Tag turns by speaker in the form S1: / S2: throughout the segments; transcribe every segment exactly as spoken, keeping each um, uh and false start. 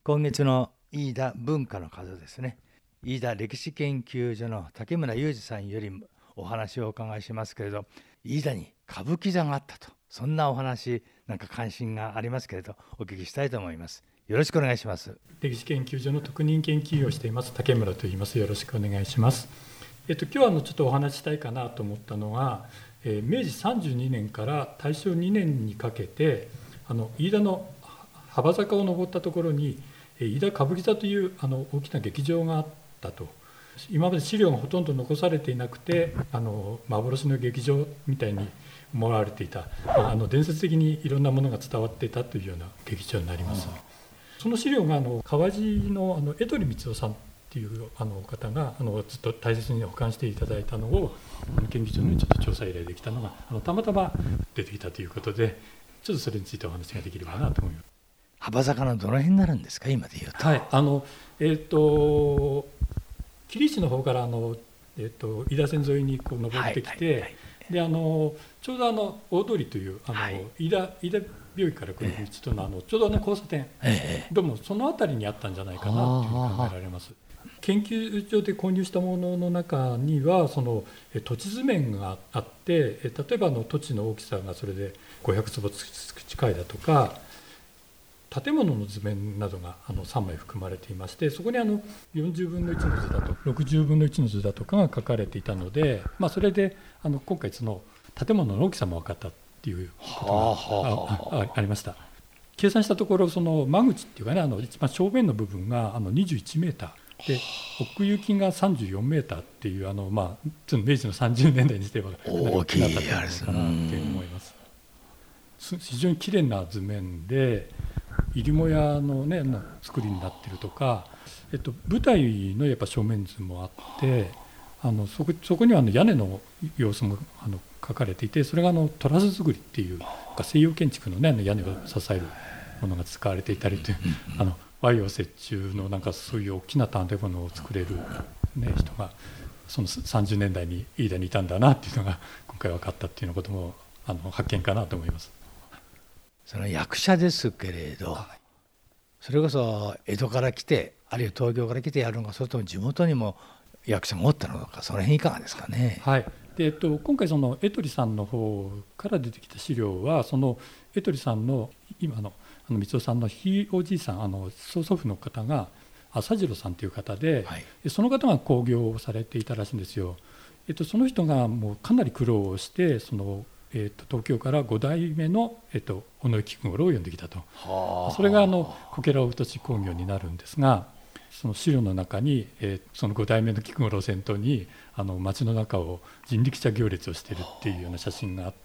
S1: 今月の飯田文化の風ですね。飯田歴史研究所の竹村裕二さんよりお話をお伺いしますけれど、飯田に歌舞伎座があったと、そんなお話、なんか関心がありますけれどお聞きしたいと思います。よろしくお願いします。
S2: 歴史研究所の特任研究員をしています竹村と言います。よろしくお願いします。えっと、今日はあのちょっとお話ししたいかなと思ったのは、えー、明治さんじゅうにねんから大正にねんにかけてあの飯田の幅坂を登ったところに飯田歌舞伎座というあの大きな劇場があったと。今まで資料がほとんど残されていなくて、あの幻の劇場みたいに思われていた、あの伝説的にいろんなものが伝わっていたというような劇場になります。その資料があの川路のあの江鳥光雄さんっていうあの方があのずっと大切に保管していただいたのを研究所にちょっと調査依頼できたのがあのたまたま出てきたということで、ちょっとそれについてお話ができればなと思います。
S1: 幅坂のどの辺になるんですか、今でいうと。
S2: はい、あのえっ、ー、と桐市の方からあの、えー、と飯田線沿いにこう登ってきて、はいはいはい、であのちょうどあの大通りというあの、はい、飯田飯田病院から来る道との、あのちょうどあの交差点、ええ、どうもその辺りにあったんじゃないかなという考えられます。研究所で購入したものの中にはその土地図面があって、例えばあの土地の大きさがそれでごひゃくつぼ近いだとか、建物の図面などがあのさんまい含まれていまして、そこにあのよんじゅうぶんのいちの図だとろくじゅうぶんのいちの図だとかが書かれていたので、まあ、それであの今回その建物の大きさも分かったっていうことが あ, あ, ありました。計算したところ、その間口っていうかね、あの一番正面の部分があのにじゅういちメーターで、奥行きがさんじゅうよんメーターっていう、あの、まあ、明治のさんじゅうねんだいにしては
S1: 大きい
S2: 建物かなと思います。非常に綺麗な図面で入母屋のね作りになっているとか、えっと、舞台のやっぱ正面図もあって、あの そ, こそこにはあの屋根の様子もあの書かれていて、それがあのトラス造りっていう西洋建築の、ね、屋根を支えるものが使われていたりという、あの和洋折衷のなんかそういう大きな建物を作れる、ね、人がそのさんじゅうねんだいに飯田にいたんだなっていうのが今回分かったっていうようなこともあの発見かなと思います。
S1: その役者ですけれど、それこそ江戸から来て、あるいは東京から来てやるのか、それとも地元にも役者がおったのか、その辺いかがですかね。
S2: はい、でえっと、今回その江鳥さんの方から出てきた資料は、その江鳥さんの今のあの光雄さんのひいおじいさん、あの曽祖父の方が朝次郎さんという方で、はい、でその方が興行をされていたらしいんですよ。えっと、その人がもうかなり苦労して、そのえー、と東京からごだいめの、えー、と尾上菊五郎を呼んできたと。それがあのこけら落とし興行になるんですが、その資料の中に、えー、そのごだいめの菊五郎を先頭にあの街の中を人力車行列をしているっていうような写真があって、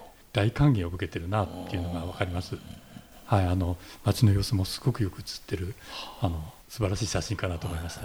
S2: 大歓迎を受けてるなっていうのが分かります。はい、あの街の様子もすごくよく写ってる、あの素晴らしい写真かなと思いました。はい、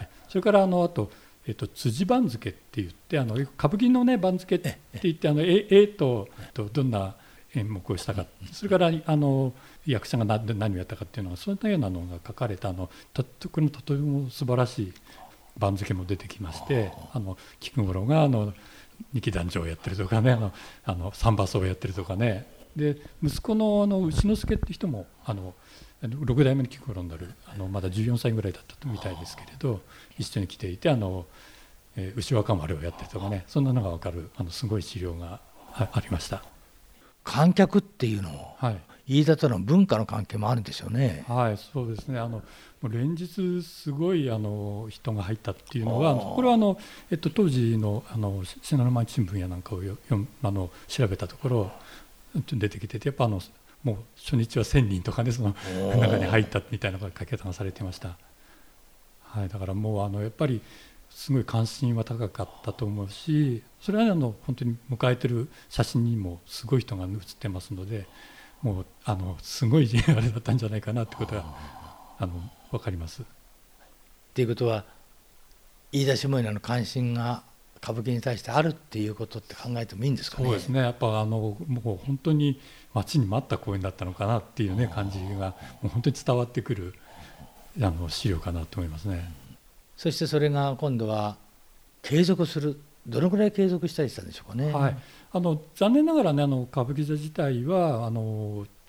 S2: それからあのあとえっと、辻番付って言って、あの歌舞伎の、ね、番付って言って、あの絵とどんな演目をしたか、それからあの役者が何をやったかっていうのは、そういったようなのが書かれた、あのとこのとても素晴らしい番付も出てきまして、あの菊五郎があの二木団長をやってるとかね、あのあの三馬荘をやってるとかね、で息子のあの牛之助って人もあのろくだいめの菊五郎になる、あのまだじゅうよんさいぐらいだったみたいですけれど、一緒に来ていて、あの、えー、牛若丸をやってるとかね、そんなのが分かるあのすごい資料が あ, ありました。
S1: 観客っていうのも、はい、飯田との文化の関係もあるんでしょうね。
S2: はい、そうですね。あのもう連日すごいあの人が入ったっていうのは、これはあの、えっと、当時のあの信濃毎日新聞やなんかをよあの調べたところ出てきてて、やっぱあのもう初日はせんにんとかね、その中に入ったみたいな書き方がされていました。はい、だからもうあのやっぱりすごい関心は高かったと思うし、それはあの本当に迎えてる写真にもすごい人が写ってますので、もうあのすごいあれだったんじゃないかなってことがあの分かります。
S1: ということは、飯田下稲の関心が歌舞伎に対してあるっていうことって考えてもいいんですかね。
S2: そうですね。やっぱあのもう本当に待ちに待った公演だったのかなっていうね感じがもう本当に伝わってくるあの資料かなと思いますね。
S1: そしてそれが今度は継続する、どのくらい継続したりしたんでしょうかね。
S2: はい、あの残念ながらね、あの歌舞伎座自体はあの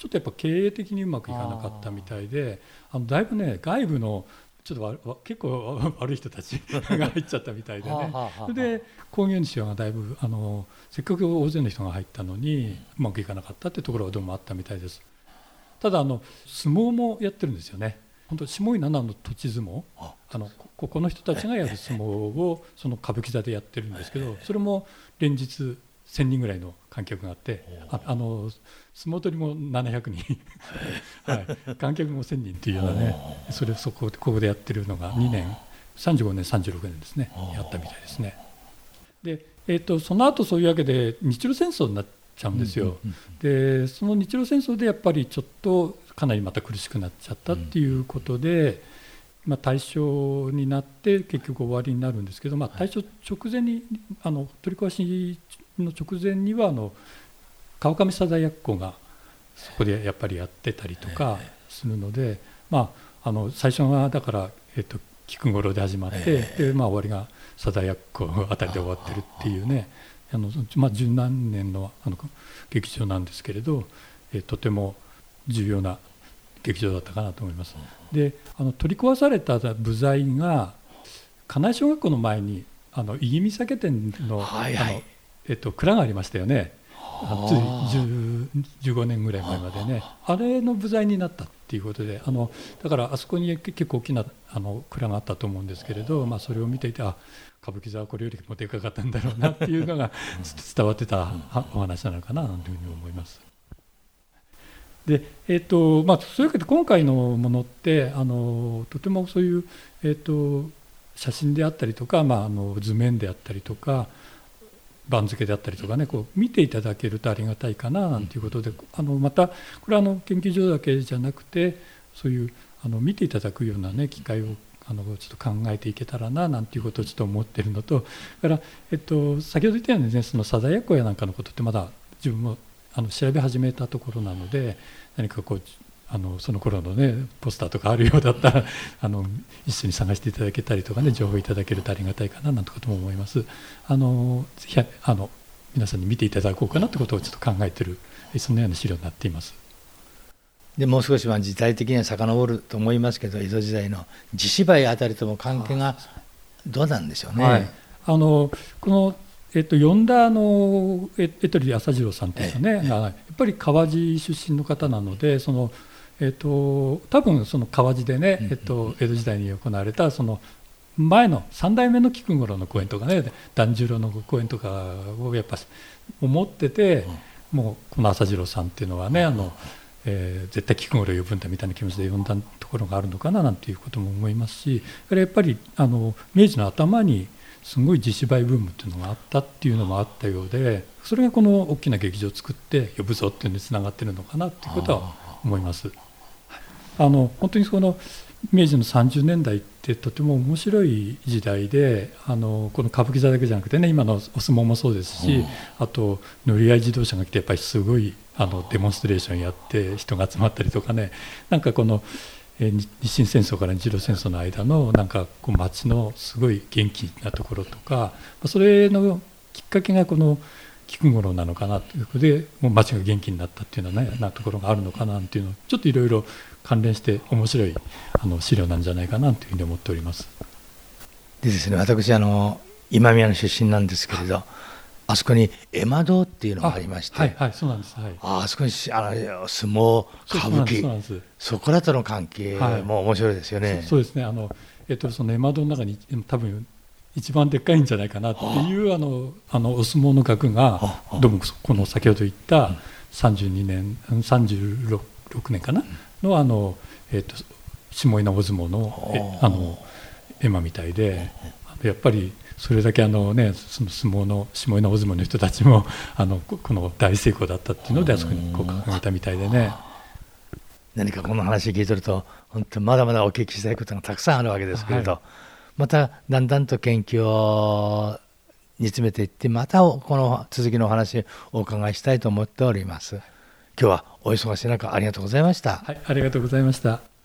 S2: ちょっとやっぱ経営的にうまくいかなかったみたいで、あのだいぶね外部のちょっとわわ結構悪い人たちが入っちゃったみたいでねそれで興行主がだいぶあのせっかく大勢の人が入ったのにうまくいかなかったっていうところがどうもあったみたいです。ただあの相撲もやってるんですよね。本当下井七の土地相撲、あのここの人たちがやる相撲をその歌舞伎座でやってるんですけど、それも連日せんにんぐらいの観客があって、ああの相撲取りもななひゃくにん、はい、観客もせんにんっていうようなね、それそこここでやってるのがにねんさんじゅうごねんさんじゅうろくねんですね、やったみたいですね。で、えー、とその後そういうわけで日露戦争になっちゃうんですよ。でその日露戦争でやっぱりちょっとかなりまた苦しくなっちゃったっていうことで、まあ、大正になって結局終わりになるんですけど、まあ、大正直前にあの取り壊しの直前にはあの川上貞奴がそこでやっぱりやってたりとかするので、まあ、あの最初はだから、えっと、菊五郎で始まって、で、まあ、終わりが貞奴あたりで終わってるっていうね、あの、まあ、十何年の、あの劇場なんですけれど、えとても重要な劇場だったかなと思います。であの取り壊された部材が金井小学校の前にあの井木酒店の、はいはい、あのえっと、蔵がありましたよね。ついじゅうごねんぐらい前までね、あれの部材になったっていうことで、あのだからあそこに結構大きなあの蔵があったと思うんですけれど、まあ、それを見ていて、あ歌舞伎座はこれよりもでかかったんだろうなっていうのが伝わってたお話なのかなというふうに思います。でえーとまあ、そういうわけで今回のものってあのとてもそういう、えーと写真であったりとか、まあ、あの図面であったりとか番付であったりとかね、こう見ていただけるとありがたいかななんていうことで、あのまたこれはあの研究所だけじゃなくてそういうあの見ていただくようなね機会をあのちょっと考えていけたらななんていうことをちょっと思っているのと、だから、えっと、先ほど言ったようにね、その貞奴やなんかのことってまだ自分もあの調べ始めたところなので、何かこうあのその頃のねポスターとかあるようだったらあの一緒に探していただけたりとかね、情報いただけるとありがたいかななんてことも思います。あのぜひあの皆さんに見ていただこうかなということをちょっと考えている、そのような資料になっています。
S1: でもう少しは時代的には遡ると思いますけど、江戸時代の地芝居あたりとも関係がどうなんでしょうね。はい、
S2: あのこのえっと、呼んだあの江鳥朝次郎さんというのはね、やっぱり川路出身の方なので、その、えっと、多分その川路でね、えっと、江戸時代に行われたその前の三代目の菊五郎の公演とかね、團十郎の公演とかをやっぱ思ってて、もうこの朝次郎さんっていうのはね、あの、えー、絶対菊五郎を呼ぶんだみたいな気持ちで呼んだところがあるのかななんていうことも思いますし、やっぱりあの明治の頭にすごい地芝居ブームっていうのがあったっていうのもあったようで、それがこの大きな劇場を作って呼ぶぞっていうのにつながってるのかなっていうことは思います。あの本当にこの明治のさんじゅうねんだいってとても面白い時代で、あのこの歌舞伎座だけじゃなくてね、今のお相撲もそうですし、あと乗り合い自動車が来てやっぱりすごいあのデモンストレーションやって人が集まったりとかね、なんかこの日清戦争から日露戦争の間のなんかこう街のすごい元気なところとか、それのきっかけがこの菊五郎なのかなということで、もう街が元気になったっていうような、ね、なところがあるのかなっていうのをちょっといろいろ関連して面白いあの資料なんじゃないかなというふうに思っております。
S1: でですね、私あの今宮の出身なんですけれど、あそこに絵馬堂っていうのがありまして、
S2: はいはい、そうなんです。はい、
S1: あそこにあの相撲歌舞伎、そこらとの関係も面白いですよね。
S2: はい、そ, そうですね。あのえっとその絵馬堂の中に多分一番でっかいんじゃないかなっていうあのあのお相撲の額がどうもこの先ほど言ったさんじゅうにねんさんじゅうろくねんかなのあのえっと下稲大相撲のあの絵馬みたいで、やっぱりそれだけあの、ね、その相撲の下稲大相撲の人たちもあのこの大成功だったっていうのであそこにこう掲げたみたいでね。
S1: 何かこの話を聞いてると本当まだまだお聞きしたいことがたくさんあるわけですけれど、はい、まただんだんと研究を煮詰めていって、またこの続きのお話をお伺いしたいと思っております。今日はお忙しい中ありがとうございました。
S2: はい、ありがとうございました。